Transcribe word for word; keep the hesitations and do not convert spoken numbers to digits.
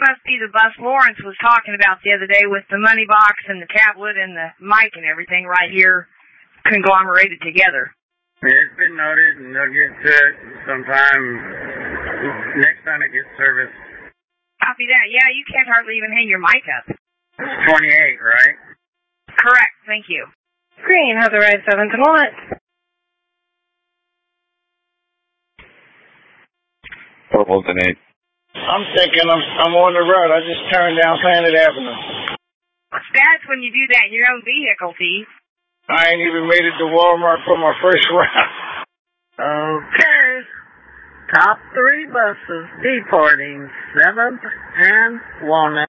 must be the bus Lawrence was talking about the other day with the money box and the tablet and the mic and everything right here conglomerated together. Yeah, it's been noted, and they'll get to it sometime next time it gets serviced. Copy that. Yeah, you can't hardly even hang your mic up. It's twenty-eight, right? Correct. Thank you. Green, authorized seven to what? Purple to eight. I'm thinking I'm I'm on the road. I just turned down Planet Avenue. That's when you do that in your own vehicle, Steve. I ain't even made it to Walmart for my first round. Okay. Top three buses departing seventh and Walnut.